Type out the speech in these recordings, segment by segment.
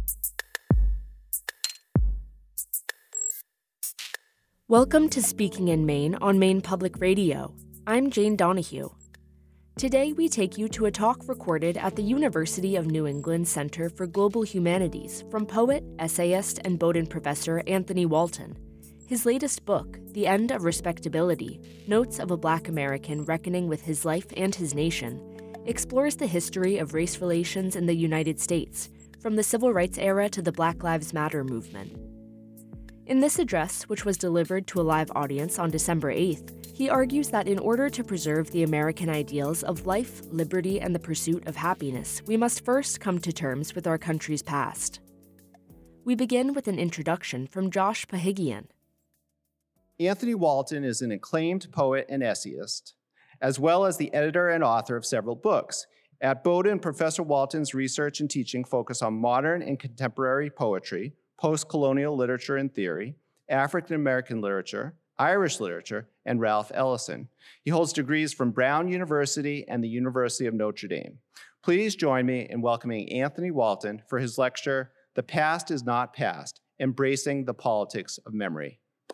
Welcome to Speaking in Maine on Maine Public Radio. I'm Jane Donahue. Today we take you to a talk recorded at the University of New England Center for Global Humanities from poet, essayist, and Bowdoin professor Anthony Walton. His latest book, The End of Respectability, Notes of a Black American Reckoning with His Life and His Nation, explores the history of race relations in the United States, from the Civil Rights era to the Black Lives Matter movement. In this address, which was delivered to a live audience on December 8th, he argues that in order to preserve the American ideals of life, liberty, and the pursuit of happiness, we must first come to terms with our country's past. We begin with an introduction from Josh Pahigian. Anthony Walton is an acclaimed poet and essayist, as well as the editor and author of several books. At Bowdoin, Professor Walton's research and teaching focus on modern and contemporary poetry, post-colonial literature and theory, African-American literature, Irish literature, and Ralph Ellison. He holds degrees from Brown University and the University of Notre Dame. Please join me in welcoming Anthony Walton for his lecture, The Past is Not Past, Embracing the Politics of Memory.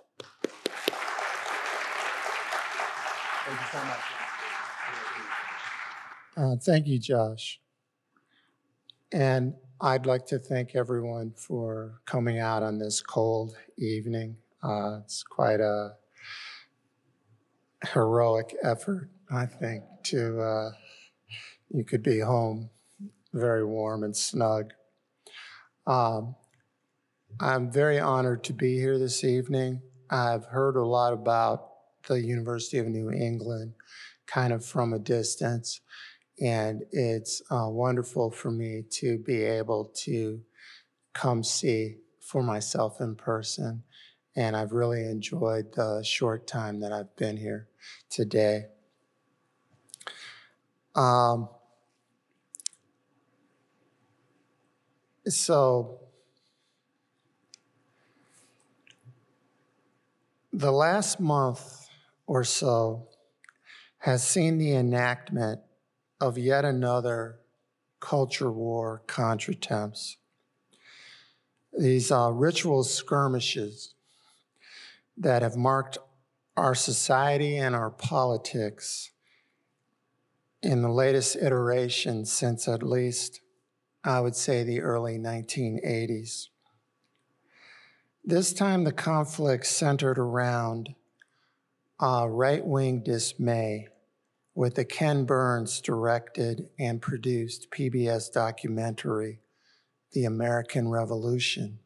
Thank you so much. Thank you, Josh. And I'd like to thank everyone for coming out on this cold evening. It's quite a heroic effort, I think, you could be home very warm and snug. I'm very honored to be here this evening. I've heard a lot about the University of New England kind of from a distance, and it's wonderful for me to be able to come see for myself in person, and I've really enjoyed the short time that I've been here today. So the last month or so has seen the enactment of yet another culture war contretemps. These ritual skirmishes that have marked our society and our politics in the latest iteration since at least, I would say, the early 1980s. This time the conflict centered around right-wing dismay with the Ken Burns directed and produced PBS documentary, The American Revolution.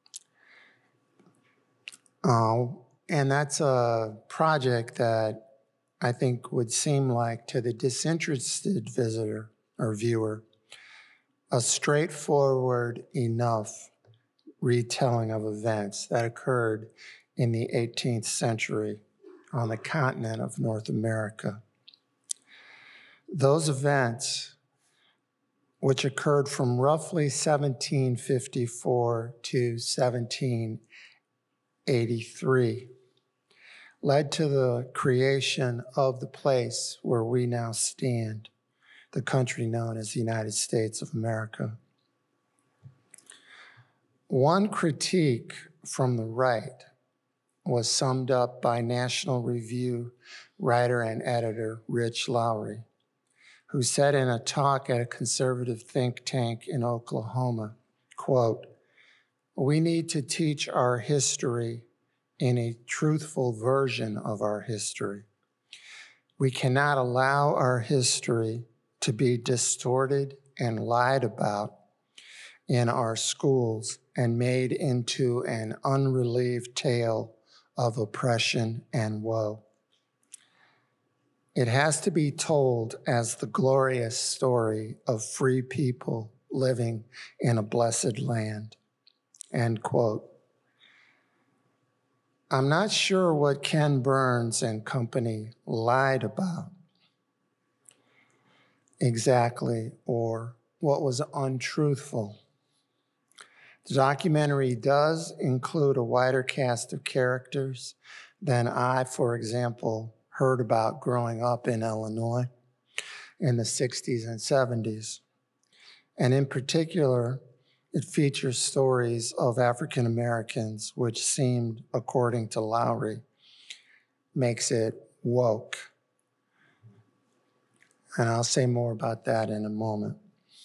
And that's a project that I think would seem like, to the disinterested visitor or viewer, a straightforward enough retelling of events that occurred in the 18th century on the continent of North America. Those events, which occurred from roughly 1754 to 1783, led to the creation of the place where we now stand, the country known as the United States of America. One critique from the right was summed up by National Review writer and editor Rich Lowry, who said in a talk at a conservative think tank in Oklahoma, quote, "We need to teach our history in a truthful version of our history. We cannot allow our history to be distorted and lied about in our schools and made into an unrelieved tale of oppression and woe. It has to be told as the glorious story of free people living in a blessed land," end quote. I'm not sure what Ken Burns and company lied about exactly, or what was untruthful. The documentary does include a wider cast of characters than I, for example, heard about growing up in Illinois in the 60s and 70s. And in particular, It features stories of African Americans, which seemed, according to Lowry, makes it woke. And I'll say more about that in a moment.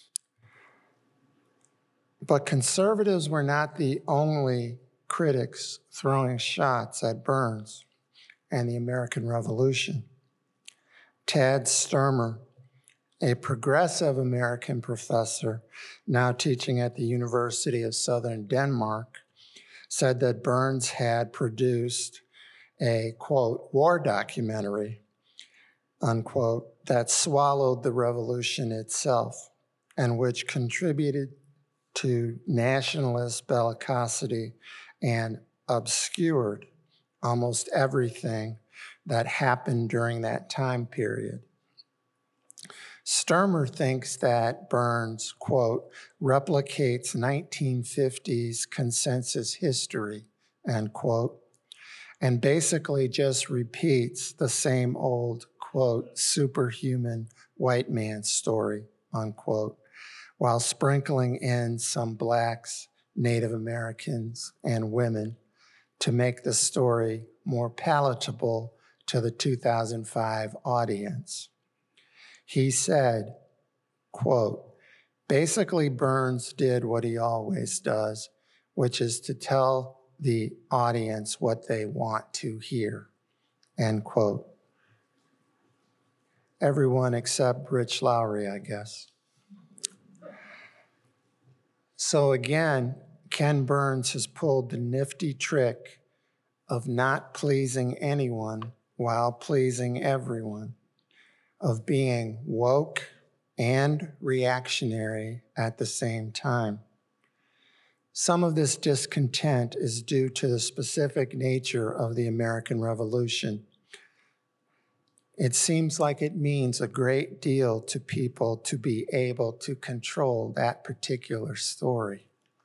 But conservatives were not the only critics throwing shots at Burns and the American Revolution. Tad Sturmer, a progressive American professor now teaching at the University of Southern Denmark, said that Burns had produced a, quote, war documentary, unquote, that swallowed the revolution itself and which contributed to nationalist bellicosity and obscured almost everything that happened during that time period. Sturmer thinks that Burns, quote, replicates 1950s consensus history, end quote, and basically just repeats the same old, quote, superhuman white man story, unquote, while sprinkling in some Blacks, Native Americans, and women to make the story more palatable to the 2005 audience. He said, quote, basically Burns did what he always does, which is to tell the audience what they want to hear, end quote. Everyone except Rich Lowry, I guess. So again, Ken Burns has pulled the nifty trick of not pleasing anyone while pleasing everyone, of being woke and reactionary at the same time. Some of this discontent is due to the specific nature of the American Revolution. It seems like it means a great deal to people to be able to control that particular story.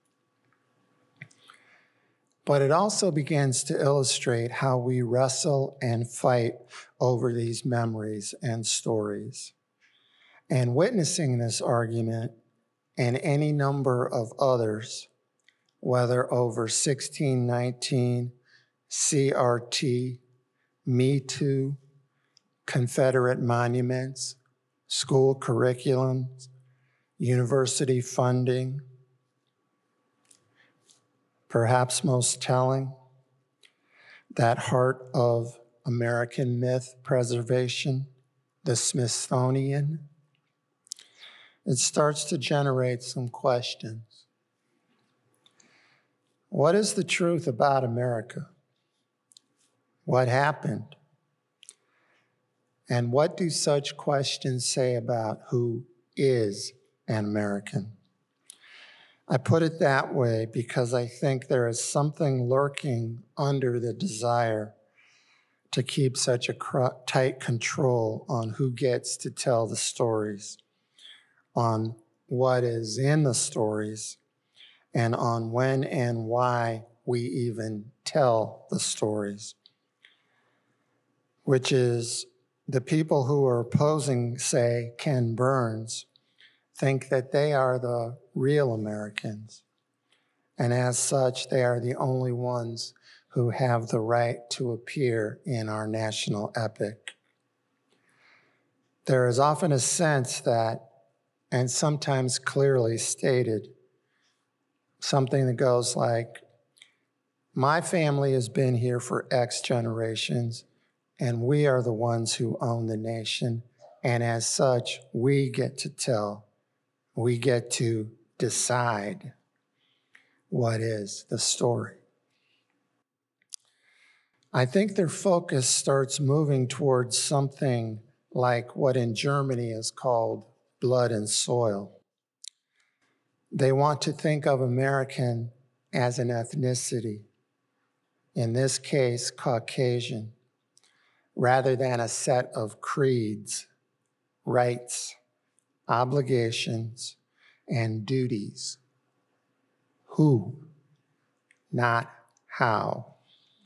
But it also begins to illustrate how we wrestle and fight over these memories and stories. And witnessing this argument and any number of others, whether over 1619, CRT, Me Too, Confederate monuments, school curriculums, university funding, perhaps most telling, that heart of American myth preservation, the Smithsonian, it starts to generate some questions. What is the truth about America? What happened? And what do such questions say about who is an American? I put it that way because I think there is something lurking under the desire to keep such a tight control on who gets to tell the stories, on what is in the stories, and on when and why we even tell the stories, which is the people who are opposing, say, Ken Burns, think that they are the real Americans. And as such, they are the only ones who have the right to appear in our national epic. There is often a sense that, and sometimes clearly stated, something that goes like, my family has been here for X generations, and we are the ones who own the nation. And as such, we get to tell, we get to decide what is the story. I think their focus starts moving towards something like what in Germany is called blood and soil. They want to think of American as an ethnicity, in this case, Caucasian, rather than a set of creeds, rights, obligations, and duties. Who, not how.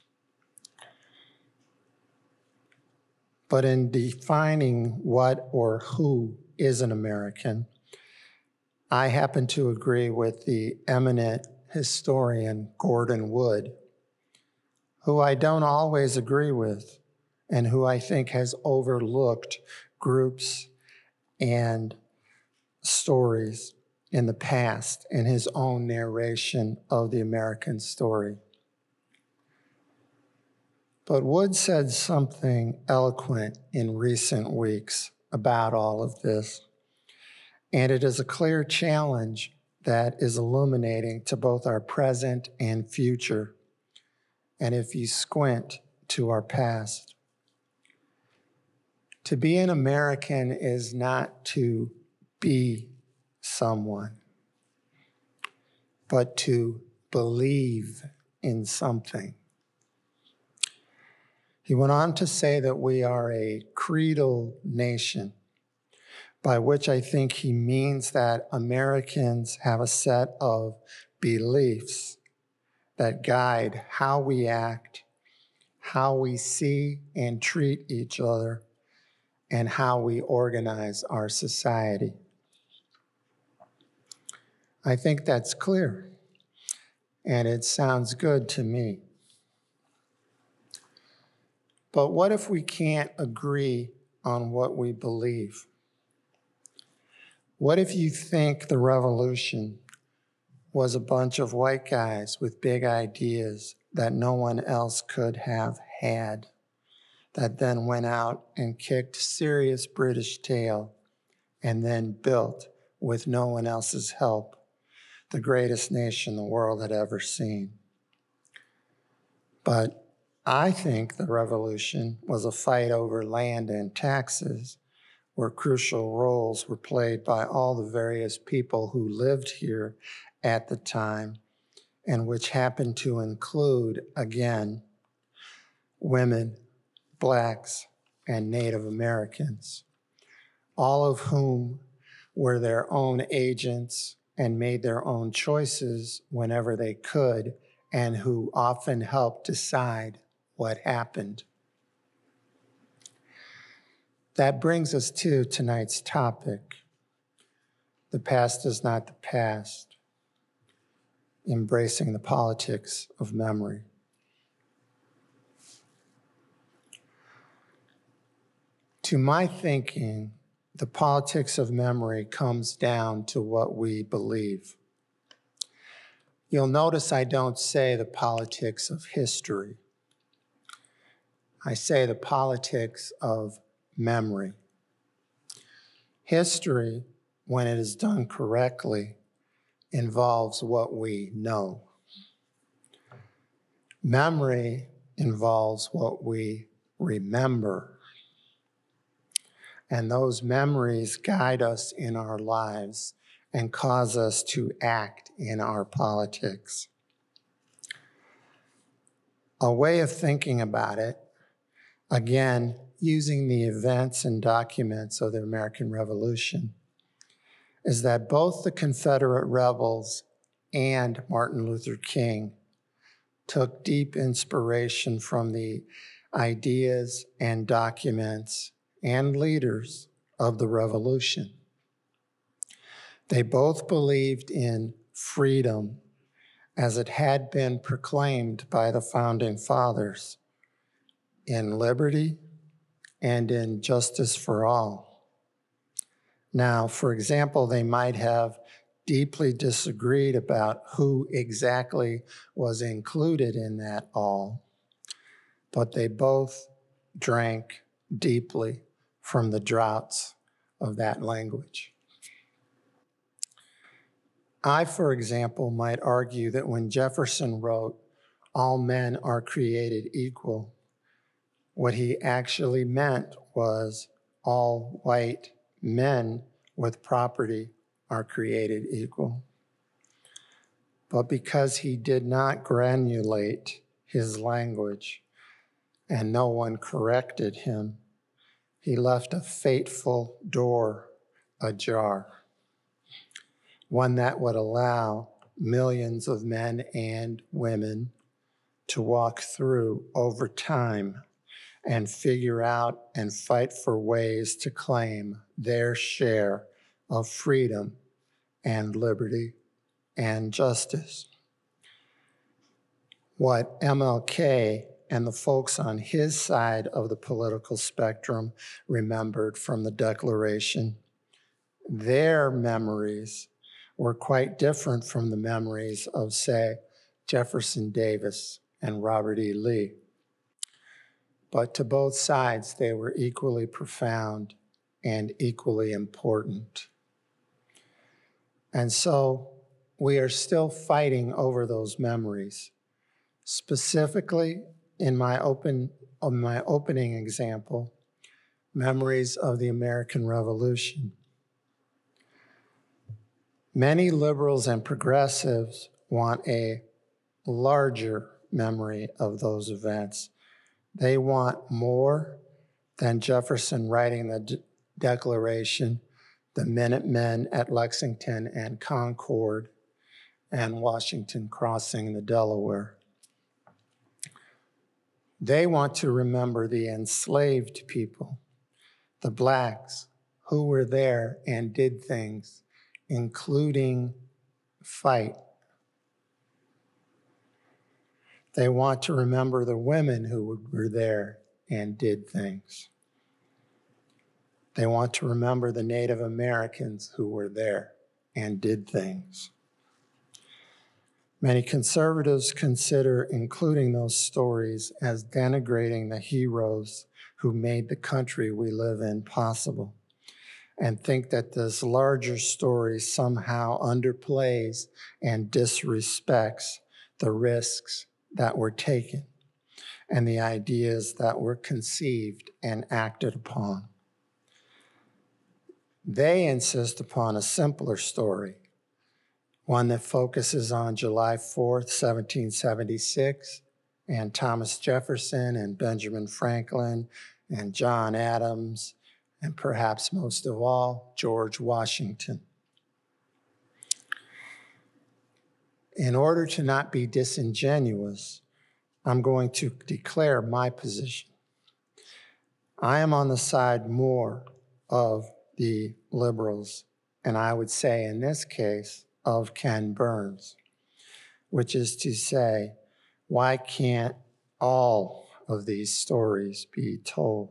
But in defining what or who is an American, I happen to agree with the eminent historian Gordon Wood, who I don't always agree with, and who I think has overlooked groups and stories in the past in his own narration of the American story. But Wood said something eloquent in recent weeks about all of this, and it is a clear challenge that is illuminating to both our present and future, and if you squint, to our past. To be an American is not to be someone, but to believe in something. He went on to say that we are a creedal nation, by which I think he means that Americans have a set of beliefs that guide how we act, how we see and treat each other, and how we organize our society. I think that's clear, and it sounds good to me. But what if we can't agree on what we believe? What if you think the revolution was a bunch of white guys with big ideas that no one else could have had, that then went out and kicked serious British tail and then built, with no one else's help, the greatest nation the world had ever seen? But I think the revolution was a fight over land and taxes, where crucial roles were played by all the various people who lived here at the time, and which happened to include, again, women, Blacks, and Native Americans, all of whom were their own agents and made their own choices whenever they could, and who often helped decide what happened. That brings us to tonight's topic. The past is not the past. Embracing the politics of memory. To my thinking, the politics of memory comes down to what we believe. You'll notice I don't say the politics of history. I say the politics of memory. History, when it is done correctly, involves what we know. Memory involves what we remember. And those memories guide us in our lives and cause us to act in our politics. A way of thinking about it, again, using the events and documents of the American Revolution, is that both the Confederate rebels and Martin Luther King took deep inspiration from the ideas and documents and leaders of the revolution. They both believed in freedom as it had been proclaimed by the founding fathers, in liberty and in justice for all. Now, for example, they might have deeply disagreed about who exactly was included in that all, but they both drank deeply from the draughts of that language. I, for example, might argue that when Jefferson wrote, "All men are created equal," what he actually meant was all white men with property are created equal. But because he did not granulate his language and no one corrected him, he left a fateful door ajar, one that would allow millions of men and women to walk through over time and figure out and fight for ways to claim their share of freedom and liberty and justice. What MLK and the folks on his side of the political spectrum remembered from the Declaration, their memories were quite different from the memories of, say, Jefferson Davis and Robert E. Lee. But to both sides, they were equally profound and equally important. And so we are still fighting over those memories. Specifically, in my opening example, memories of the American Revolution. Many liberals and progressives want a larger memory of those events. They want more than Jefferson writing the Declaration, the Minutemen at Lexington and Concord, and Washington crossing the Delaware. They want to remember the enslaved people, the blacks who were there and did things, including fight. They want to remember the women who were there and did things. They want to remember the Native Americans who were there and did things. Many conservatives consider including those stories as denigrating the heroes who made the country we live in possible, and think that this larger story somehow underplays and disrespects the risks that were taken and the ideas that were conceived and acted upon. They insist upon a simpler story, one that focuses on July 4th, 1776, and Thomas Jefferson and Benjamin Franklin and John Adams, and perhaps most of all, George Washington. In order to not be disingenuous, I'm going to declare my position. I am on the side more of the liberals, and I would say in this case, of Ken Burns, which is to say, why can't all of these stories be told?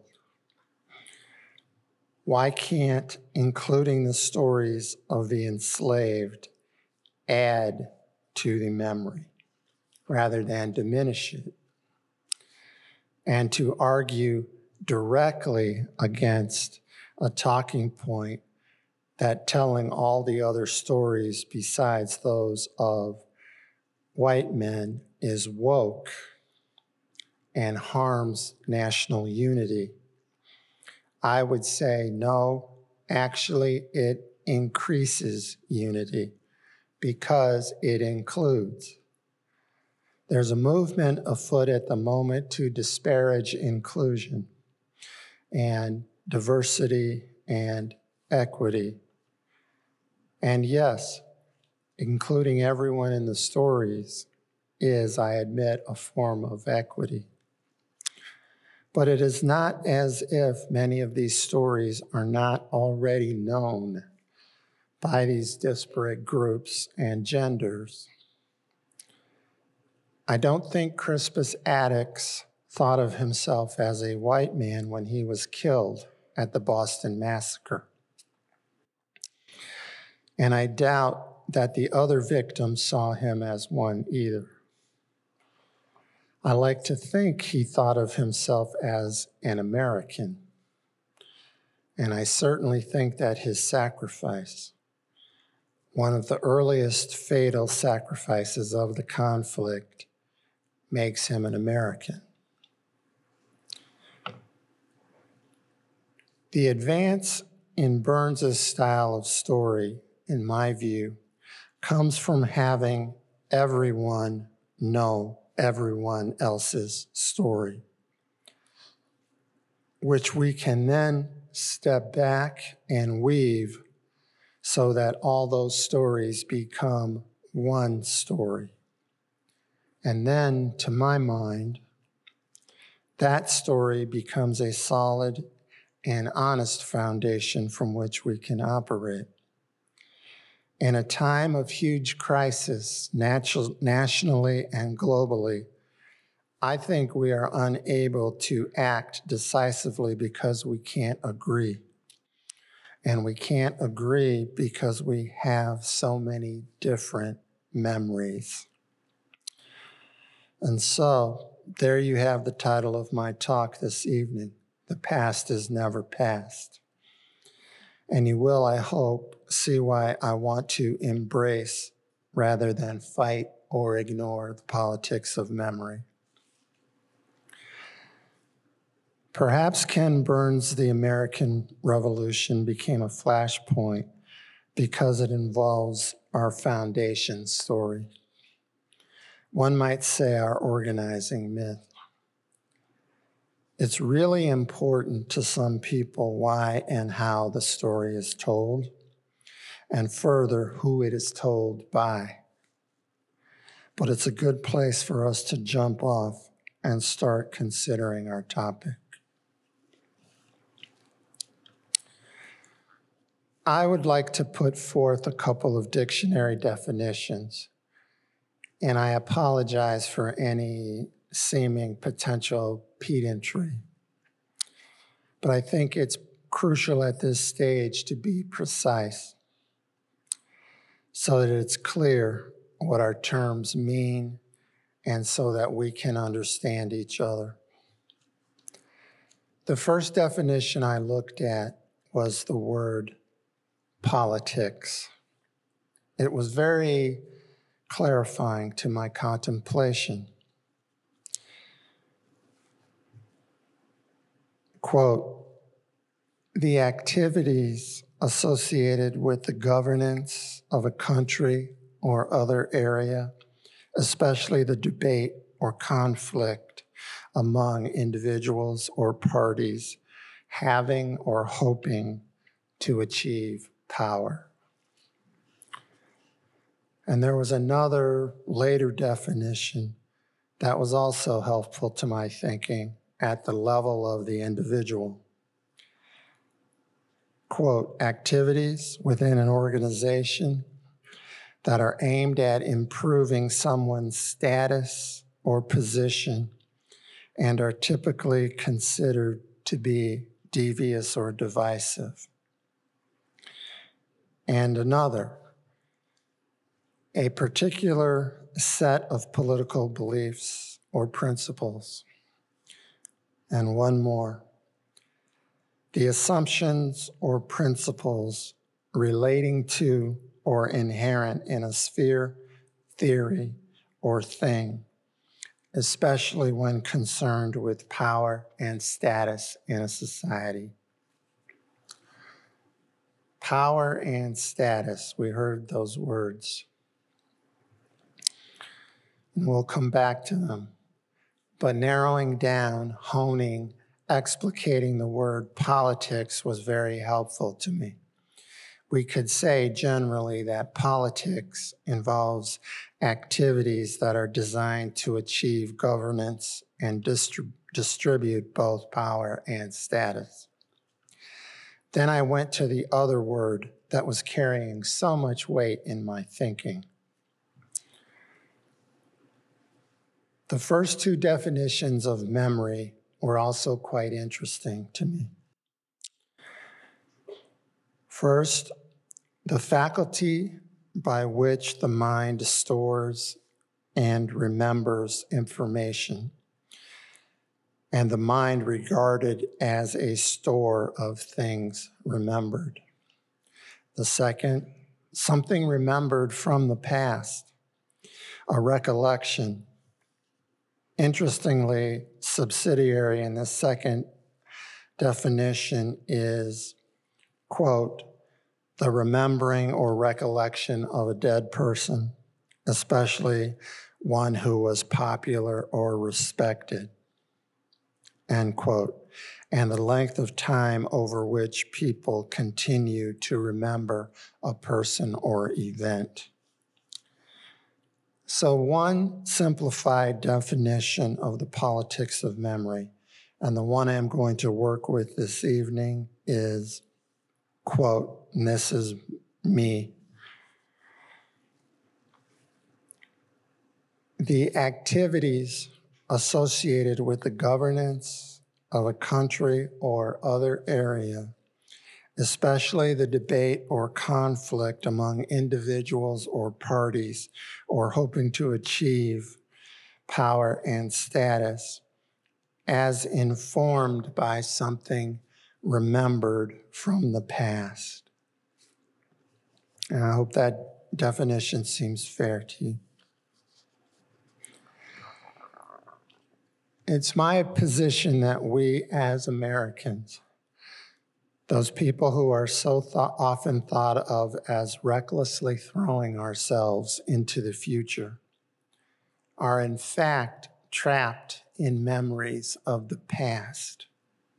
Why can't including the stories of the enslaved add to the memory rather than diminish it? And to argue directly against a talking point that telling all the other stories besides those of white men is woke and harms national unity. I would say no, actually it increases unity because it includes. There's a movement afoot at the moment to disparage inclusion and diversity and equity. And yes, including everyone in the stories is, I admit, a form of equity. But it is not as if many of these stories are not already known by these disparate groups and genders. I don't think Crispus Attucks thought of himself as a white man when he was killed at the Boston Massacre. And I doubt that the other victims saw him as one either. I like to think he thought of himself as an American. And I certainly think that his sacrifice, one of the earliest fatal sacrifices of the conflict, makes him an American. The advance in Burns's style of story, in my view, comes from having everyone know everyone else's story, which we can then step back and weave so that all those stories become one story. And then, to my mind, that story becomes a solid and honest foundation from which we can operate. In a time of huge crisis, nationally and globally, I think we are unable to act decisively because we can't agree. And we can't agree because we have so many different memories. And so, there you have the title of my talk this evening, The Past is Never Past. And you will, I hope, see why I want to embrace rather than fight or ignore the politics of memory. Perhaps Ken Burns' The American Revolution became a flashpoint because it involves our foundation story. One might say our organizing myth. It's really important to some people why and how the story is told, and further, who it is told by. But it's a good place for us to jump off and start considering our topic. I would like to put forth a couple of dictionary definitions, and I apologize for any seeming potential pedantry. But I think it's crucial at this stage to be precise so that it's clear what our terms mean and so that we can understand each other. The first definition I looked at was the word politics. It was very clarifying to my contemplation. Quote, the activities associated with the governance of a country or other area, especially the debate or conflict among individuals or parties having or hoping to achieve power. And there was another later definition that was also helpful to my thinking at the level of the individual. Quote, activities within an organization that are aimed at improving someone's status or position and are typically considered to be devious or divisive. And another, a particular set of political beliefs or principles. And one more, the assumptions or principles relating to or inherent in a sphere, theory, or thing, especially when concerned with power and status in a society. Power and status, we heard those words. And we'll come back to them. But narrowing down, honing, explicating the word politics was very helpful to me. We could say generally that politics involves activities that are designed to achieve governance and distribute both power and status. Then I went to the other word that was carrying so much weight in my thinking. The first two definitions of memory were also quite interesting to me. First, the faculty by which the mind stores and remembers information, and the mind regarded as a store of things remembered. The second, something remembered from the past, a recollection. Interestingly, subsidiary in this second definition is, quote, the remembering or recollection of a dead person, especially one who was popular or respected, end quote, and the length of time over which people continue to remember a person or event. So one simplified definition of the politics of memory, and the one I'm going to work with this evening is, quote, and this is me, the activities associated with the governance of a country or other area, especially the debate or conflict among individuals or parties or hoping to achieve power and status, as informed by something remembered from the past. And I hope that definition seems fair to you. It's my position that we as Americans, those people who are so often thought of as recklessly throwing ourselves into the future, are in fact trapped in memories of the past.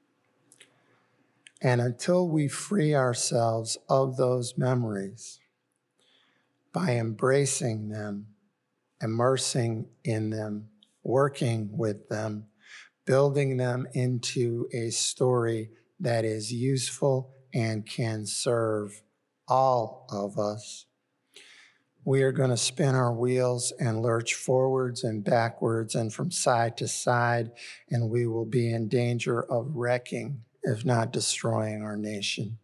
And until we free ourselves of those memories by embracing them, immersing in them, working with them, building them into a story that is useful and can serve all of us, we are going to spin our wheels and lurch forwards and backwards and from side to side, and we will be in danger of wrecking, if not destroying, our nation.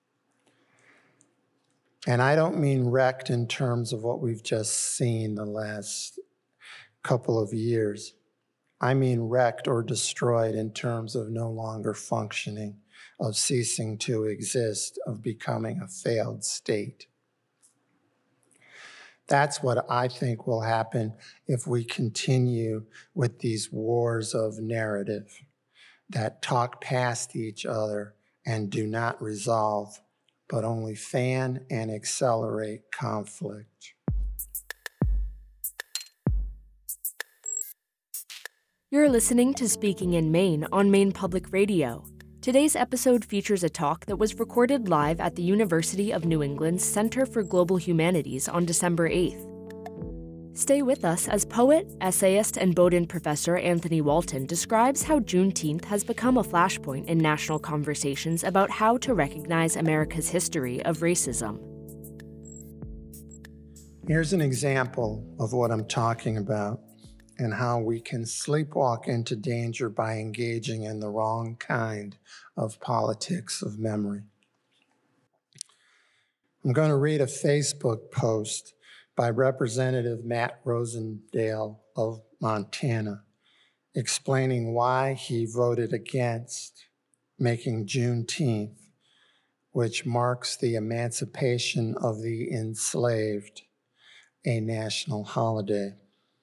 And I don't mean wrecked in terms of what we've just seen the last couple of years. I mean wrecked or destroyed in terms of no longer functioning, of ceasing to exist, of becoming a failed state. That's what I think will happen if we continue with these wars of narrative that talk past each other and do not resolve, but only fan and accelerate conflict. You're listening to Speaking in Maine on Maine Public Radio. Today's episode features a talk that was recorded live at the University of New England's Center for Global Humanities on December 8th. Stay with us as poet, essayist, and Bowdoin professor Anthony Walton describes how Juneteenth has become a flashpoint in national conversations about how to recognize America's history of racism. Here's an example of what I'm talking about and how we can sleepwalk into danger by engaging in the wrong kind of politics of memory. I'm going to read a Facebook post by Representative Matt Rosendale of Montana, explaining why he voted against making Juneteenth, which marks the emancipation of the enslaved, a national holiday.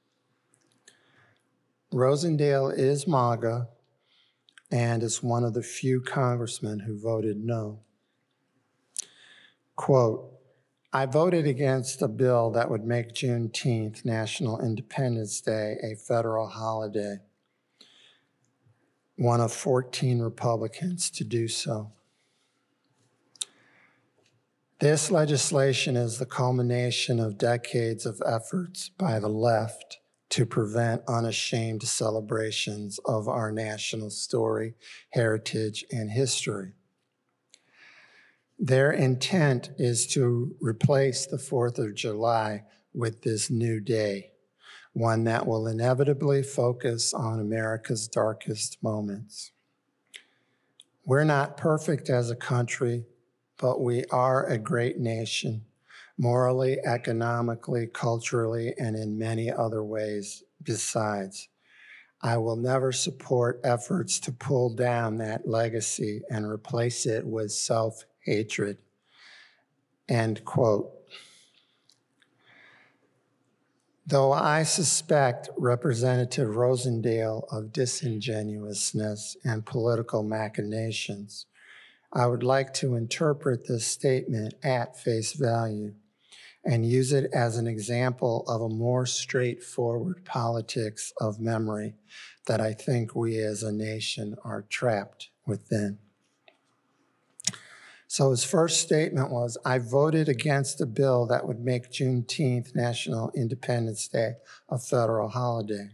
Rosendale is MAGA and is one of the few congressmen who voted no. Quote, I voted against a bill that would make Juneteenth, National Independence Day, a federal holiday, one of 14 Republicans to do so. This legislation is the culmination of decades of efforts by the left to prevent unashamed celebrations of our national story, heritage, and history. Their intent is to replace the 4th of July with this new day, one that will inevitably focus on America's darkest moments. We're not perfect as a country, but we are a great nation, morally, economically, culturally, and in many other ways besides. I will never support efforts to pull down that legacy and replace it with self-hatred. End quote. Though I suspect Representative Rosendale of disingenuousness and political machinations, I would like to interpret this statement at face value and use it as an example of a more straightforward politics of memory that I think we as a nation are trapped within. So his first statement was, I voted against a bill that would make Juneteenth, National Independence Day, a federal holiday.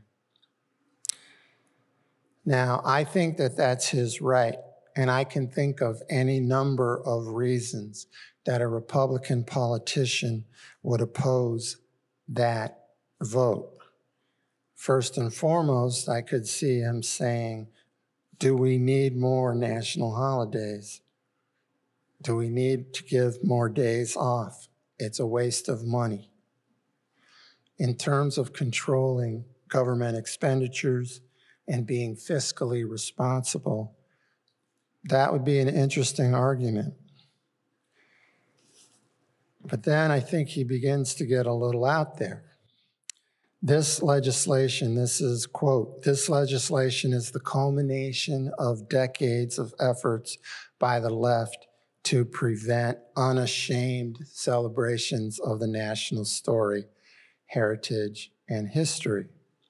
Now, I think that that's his right, and I can think of any number of reasons that a Republican politician would oppose that vote. First and foremost, I could see him saying, do we need more national holidays? Do we need to give more days off? It's a waste of money. In terms of controlling government expenditures and being fiscally responsible, that would be an interesting argument. But then I think he begins to get a little out there. This legislation, this is, quote, this legislation is the culmination of decades of efforts by the left to prevent unashamed celebrations of the national story, heritage, and history.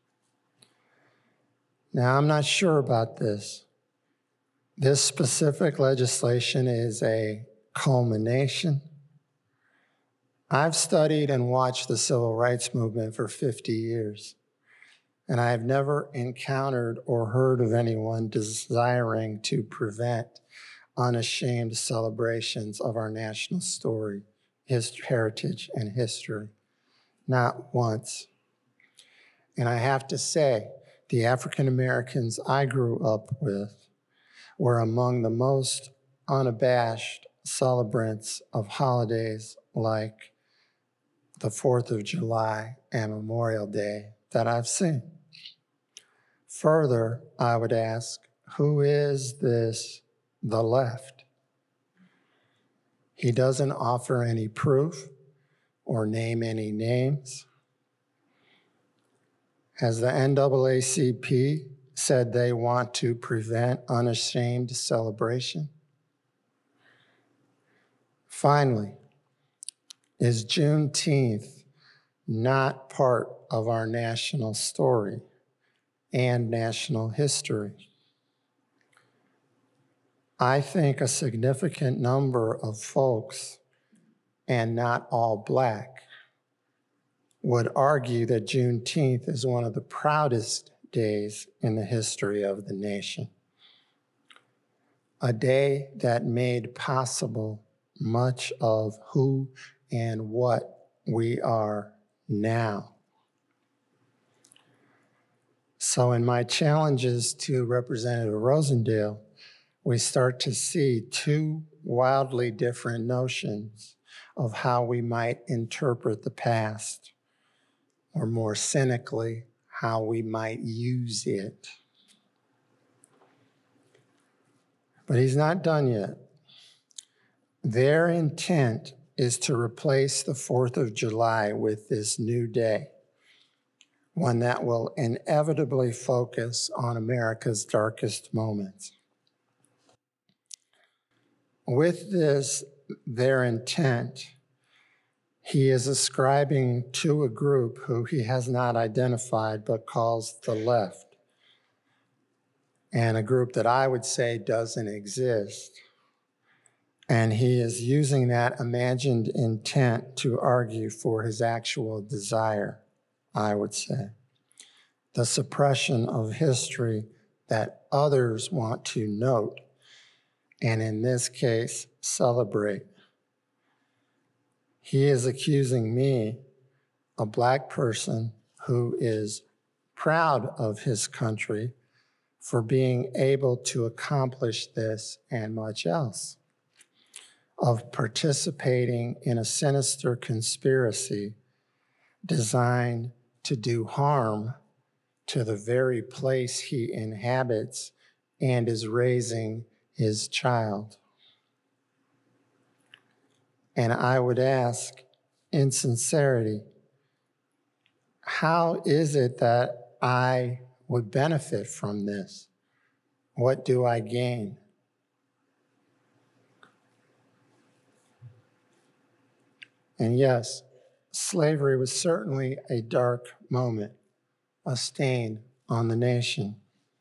Now, I'm not sure about this. This specific legislation is a culmination. I've studied and watched the civil rights movement for 50 years, and I have never encountered or heard of anyone desiring to prevent unashamed celebrations of our national story, heritage, and history. Not once. And I have to say, the African Americans I grew up with were among the most unabashed celebrants of holidays like the 4th of July and Memorial Day that I've seen. Further, I would ask, who is this, the left? He doesn't offer any proof or name any names. Has the NAACP said they want to prevent unashamed celebration? Finally, is Juneteenth not part of our national story and national history? I think a significant number of folks, and not all Black, would argue that Juneteenth is one of the proudest days in the history of the nation. A day that made possible much of who and what we are now. So in my challenges to Representative Rosendale, we start to see two wildly different notions of how we might interpret the past, or more cynically, how we might use it. But he's not done yet. Their intent is to replace the 4th of July with this new day, one that will inevitably focus on America's darkest moments. With this, their intent, he is ascribing to a group who he has not identified but calls the left, and a group that I would say doesn't exist. And he is using that imagined intent to argue for his actual desire, I would say. The suppression of history that others want to note, and in this case, celebrate. He is accusing me, a Black person who is proud of his country, for being able to accomplish this and much else, of participating in a sinister conspiracy designed to do harm to the very place he inhabits and is raising his child. And I would ask, in sincerity, how is it that I would benefit from this? What do I gain? And yes, slavery was certainly a dark moment, a stain on the nation.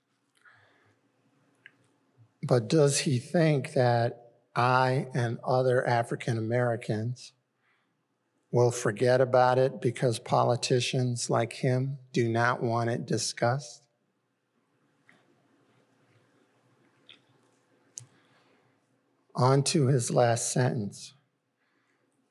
But does he think that I and other African Americans will forget about it because politicians like him do not want it discussed? On to his last sentence.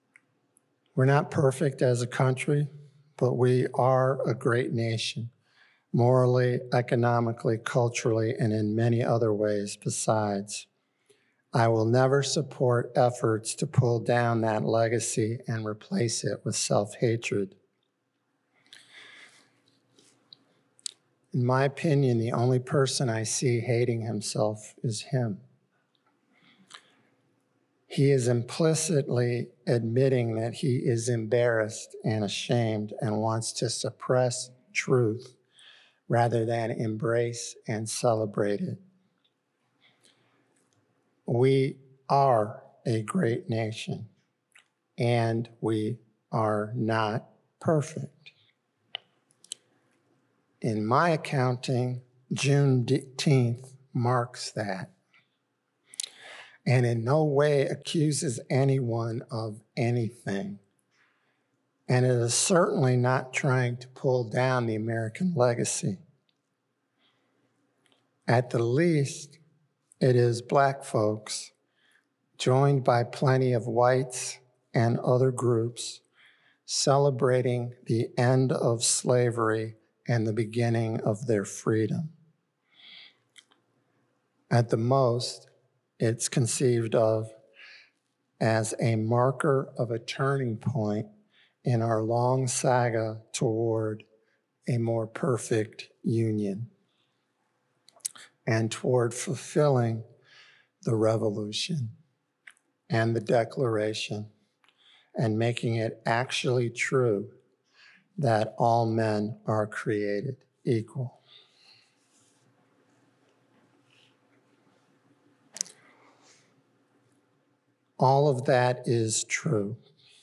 We're not perfect as a country, but we are a great nation. morally, economically, culturally, and in many other ways besides. I will never support efforts to pull down that legacy and replace it with self-hatred. In my opinion, the only person I see hating himself is him. He is implicitly admitting that he is embarrassed and ashamed and wants to suppress truth rather than embrace and celebrate it. We are a great nation, and we are not perfect. In my accounting, Juneteenth marks that, and in no way accuses anyone of anything. And it is certainly not trying to pull down the American legacy. At the least, it is Black folks, joined by plenty of whites and other groups, celebrating the end of slavery and the beginning of their freedom. At the most, it's conceived of as a marker of a turning point in our long saga toward a more perfect union and toward fulfilling the revolution and the Declaration and making it actually true that all men are created equal. All of that is true.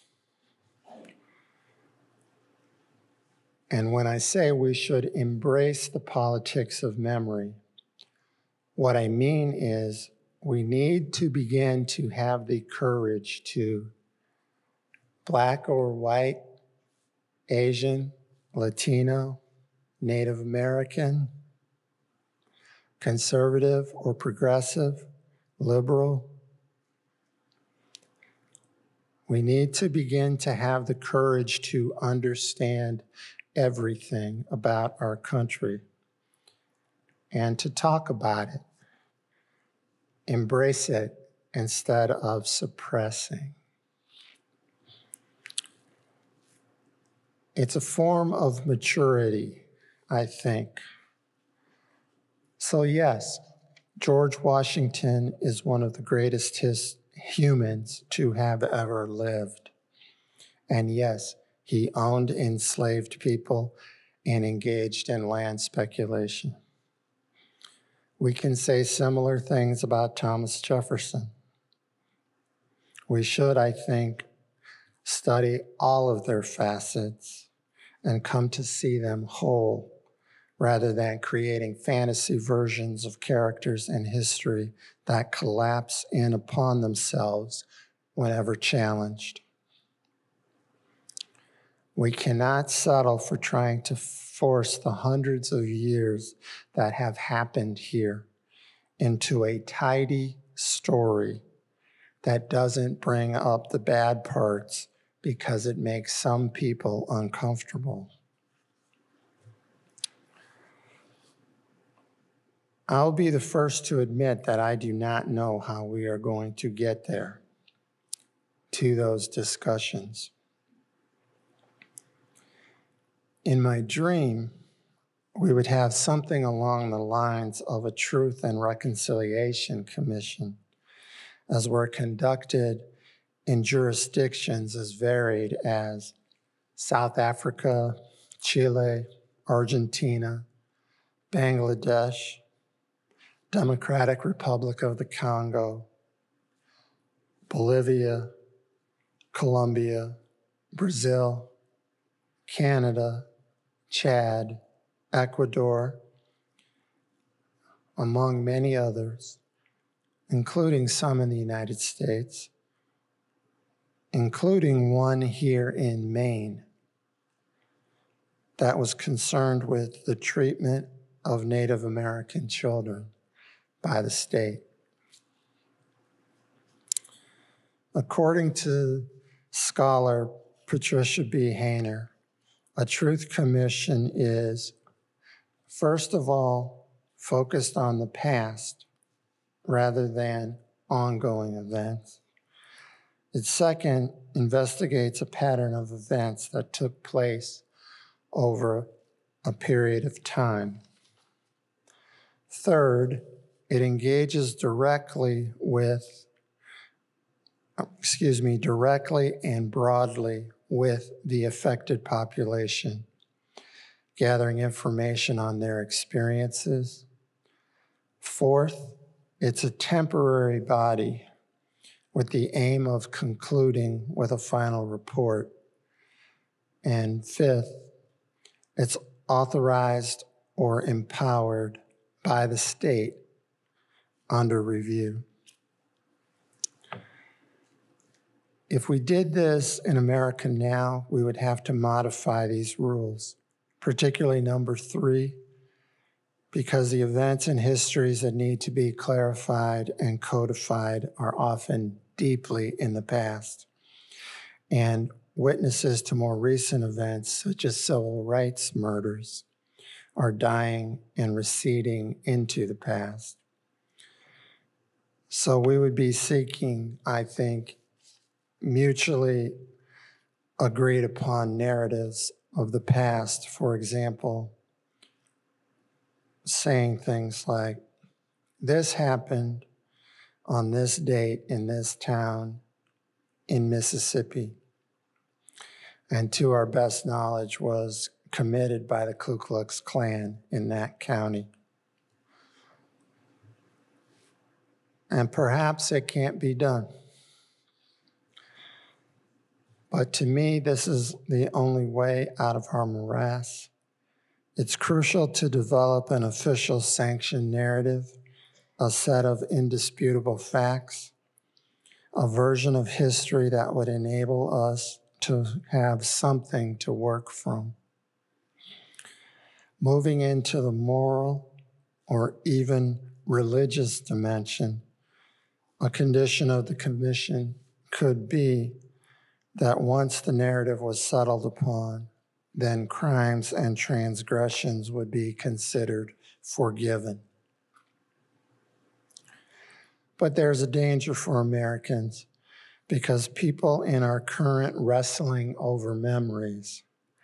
And when I say we should embrace the politics of memory, what I mean is we need to begin to have the courage to, Black or white, Asian, Latino, Native American, conservative or progressive, liberal, we need to begin to have the courage to understand everything about our country and to talk about it, embrace it instead of suppressing. It's a form of maturity, I think. So yes, George Washington is one of the greatest humans to have ever lived. And yes, he owned enslaved people and engaged in land speculation. We can say similar things about Thomas Jefferson. We should, I think, study all of their facets and come to see them whole rather than creating fantasy versions of characters in history that collapse in upon themselves whenever challenged. We cannot settle for trying to force the hundreds of years that have happened here into a tidy story that doesn't bring up the bad parts because it makes some people uncomfortable. I'll be the first to admit that I do not know how we are going to get there, to those discussions. In my dream, we would have something along the lines of a Truth and Reconciliation Commission, as were conducted in jurisdictions as varied as South Africa, Chile, Argentina, Bangladesh, Democratic Republic of the Congo, Bolivia, Colombia, Brazil, Canada, Chad, Ecuador, among many others, including some in the United States, including one here in Maine that was concerned with the treatment of Native American children by the state. According to scholar Patricia B. Hayner, a truth commission is first of all, focused on the past rather than ongoing events. It second investigates a pattern of events that took place over a period of time. Third, it engages directly and broadly with the affected population, gathering information on their experiences. Fourth, it's a temporary body with the aim of concluding with a final report. And fifth, it's authorized or empowered by the state under review. If we did this in America now, we would have to modify these rules, particularly number 3, because the events and histories that need to be clarified and codified are often deeply in the past. And witnesses to more recent events, such as civil rights murders, are dying and receding into the past. So we would be seeking, I think, mutually agreed upon narratives of the past. For example, saying things like, this happened on this date in this town in Mississippi, and to our best knowledge was committed by the Ku Klux Klan in that county. And perhaps it can't be done. But to me, this is the only way out of our morass. It's crucial to develop an official sanctioned narrative, a set of indisputable facts, a version of history that would enable us to have something to work from. Moving into the moral or even religious dimension, a condition of the commission could be that once the narrative was settled upon, then crimes and transgressions would be considered forgiven. But there's a danger for Americans because people in our current wrestling over memories,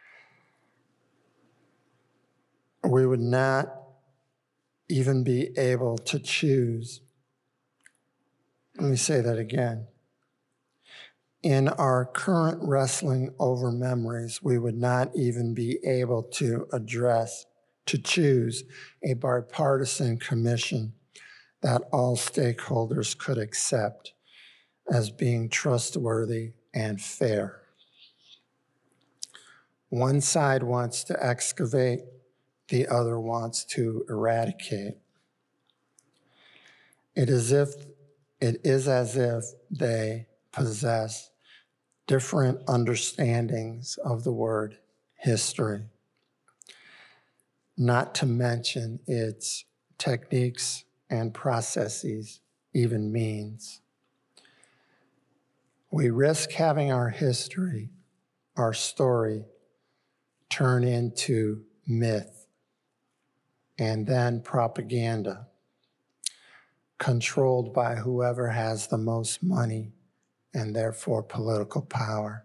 we would not even be able to choose. Let me say that again. In our current wrestling over memories, we would not even be able to choose a bipartisan commission that all stakeholders could accept as being trustworthy and fair. One side wants to excavate, the other wants to eradicate. It is as if they possess different understandings of the word history, not to mention its techniques and processes, even means. We risk having our history, our story, turn into myth and then propaganda, controlled by whoever has the most money and therefore political power.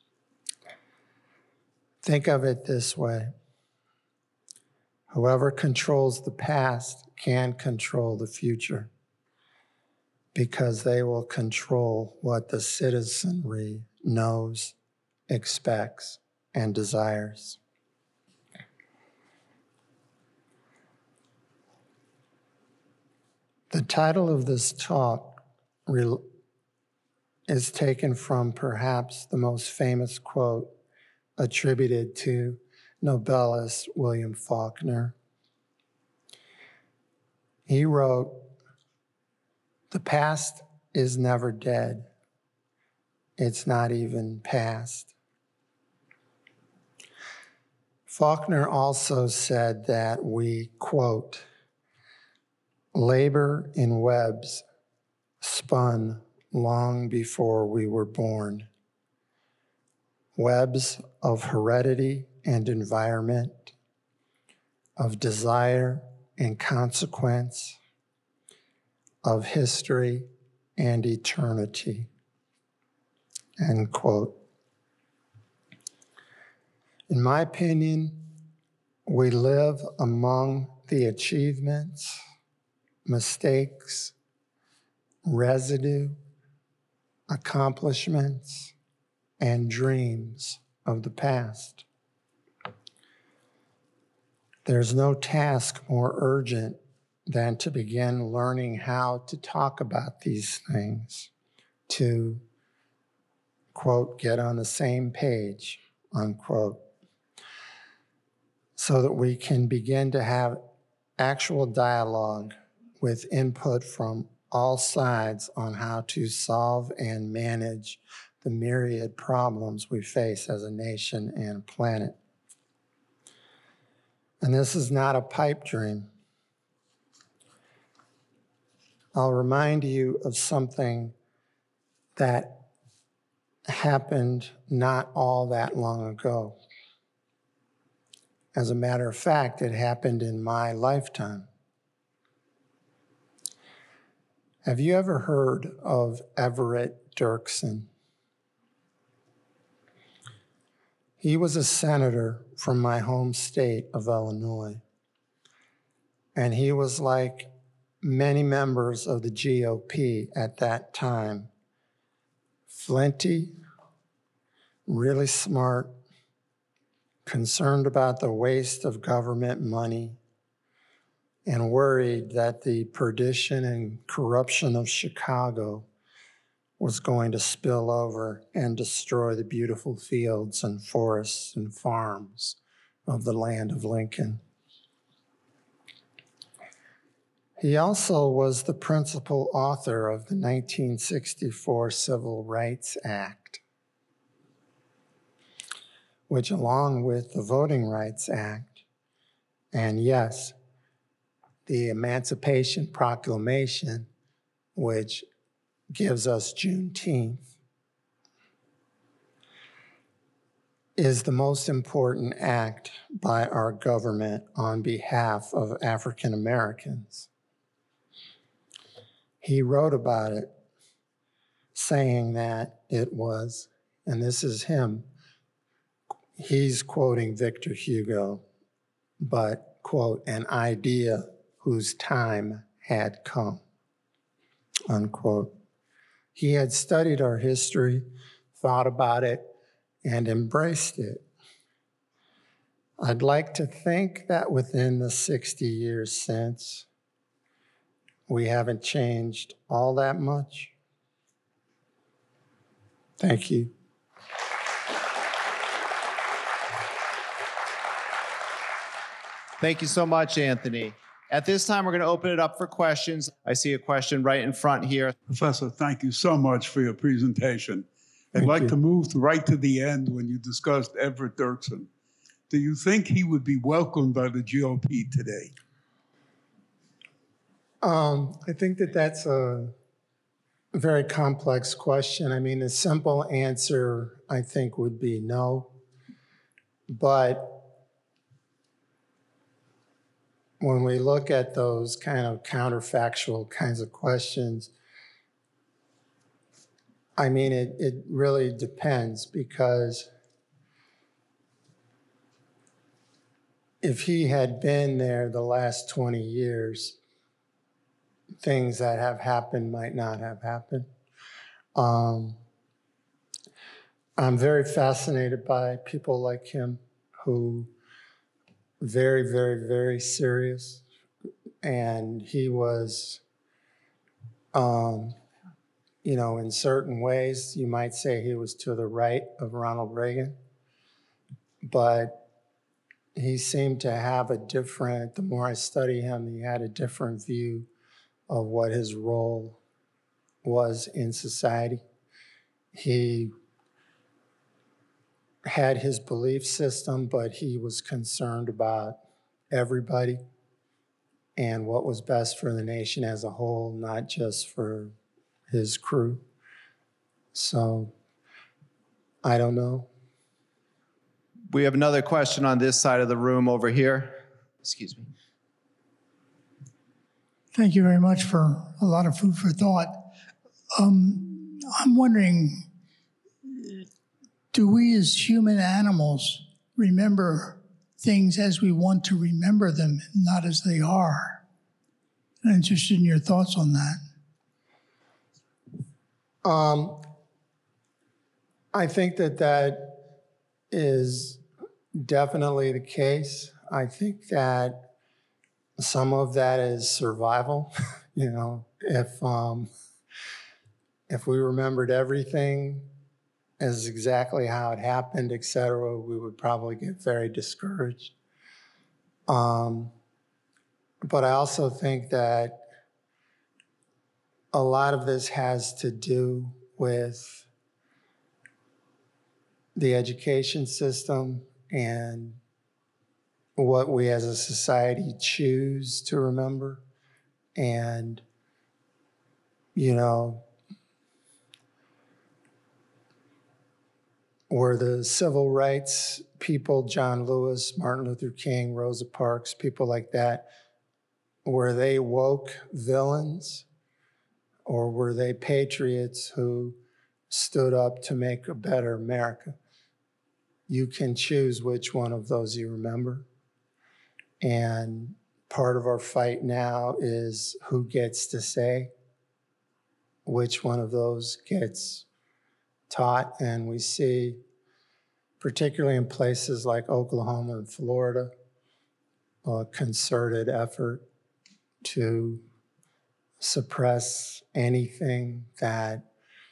Think of it this way. Whoever controls the past can control the future because they will control what the citizenry knows, expects, and desires. The title of this talk is taken from perhaps the most famous quote attributed to Nobelist William Faulkner. He wrote, "The past is never dead. It's not even past." Faulkner also said that we, quote, labor in webs spun long before we were born. Webs of heredity and environment, of desire and consequence, of history and eternity, end quote. In my opinion, we live among the achievements, mistakes, residue, accomplishments, and dreams of the past. There's no task more urgent than to begin learning how to talk about these things, to, quote, get on the same page, unquote, so that we can begin to have actual dialogue with input from all sides on how to solve and manage the myriad problems we face as a nation and planet. And this is not a pipe dream. I'll remind you of something that happened not all that long ago. As a matter of fact, it happened in my lifetime. Have you ever heard of Everett Dirksen? He was a senator from my home state of Illinois, and he was like many members of the GOP at that time, flinty, really smart, concerned about the waste of government money, and worried that the perdition and corruption of Chicago was going to spill over and destroy the beautiful fields and forests and farms of the land of Lincoln. He also was the principal author of the 1964 Civil Rights Act, which, along with the Voting Rights Act, and yes, the Emancipation Proclamation, which gives us Juneteenth, is the most important act by our government on behalf of African Americans. He wrote about it, saying that it was, and this is him, he's quoting Victor Hugo, but, quote, an idea whose time had come, unquote. He had studied our history, thought about it, and embraced it. I'd like to think that within the 60 years since, we haven't changed all that much. Thank you. Thank you so much, Anthony. At this time, we're going to open it up for questions. I see a question right in front here. Professor, thank you so much for your presentation. I'd like to move right to the end when you discussed Everett Dirksen. Do you think he would be welcomed by the GOP today? I think that that's a very complex question. I mean, the simple answer, I think, would be no. But when we look at those kind of counterfactual kinds of questions, I mean, it really depends, because if he had been there the last 20 years, things that have happened might not have happened. I'm very fascinated by people like him who very, very, very serious. And he was, in certain ways, you might say he was to the right of Ronald Reagan. But he seemed to have the more I study him, he had a different view of what his role was in society. He had his belief system, but he was concerned about everybody and what was best for the nation as a whole, not just for his crew. So, I don't know. We have another question on this side of the room over here. Excuse me. Thank you very much for a lot of food for thought. I'm wondering, do we as human animals remember things as we want to remember them, not as they are? I'm interested in your thoughts on that. I think that is definitely the case. I think that some of that is survival. You know, if we remembered everything as exactly how it happened, et cetera, we would probably get very discouraged. But I also think that a lot of this has to do with the education system and what we as a society choose to remember. And, you know, were the civil rights people, John Lewis, Martin Luther King, Rosa Parks, people like that, were they woke villains, or were they patriots who stood up to make a better America? You can choose which one of those you remember. And part of our fight now is who gets to say which one of those gets taught. And we see, particularly in places like Oklahoma and Florida, a concerted effort to suppress anything that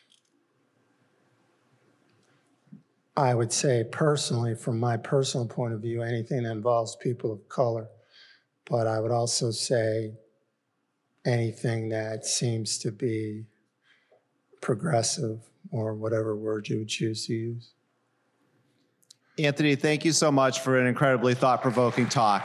I would say personally, from my personal point of view, anything that involves people of color. But I would also say anything that seems to be progressive, or whatever word you would choose to use. Anthony, thank you so much for an incredibly thought-provoking talk.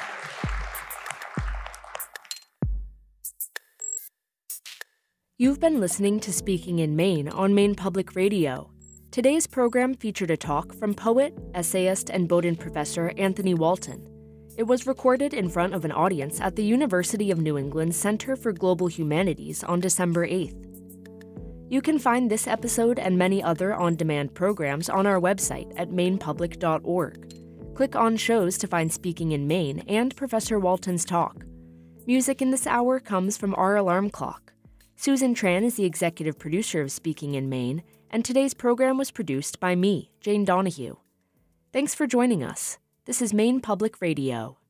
You've been listening to Speaking in Maine on Maine Public Radio. Today's program featured a talk from poet, essayist, and Bowdoin professor Anthony Walton. It was recorded in front of an audience at the University of New England Center for Global Humanities on December 8th. You can find this episode and many other on-demand programs on our website at mainepublic.org. Click on shows to find Speaking in Maine and Professor Walton's talk. Music in this hour comes from Our Alarm Clock. Susan Tran is the executive producer of Speaking in Maine, and today's program was produced by me, Jane Donahue. Thanks for joining us. This is Maine Public Radio.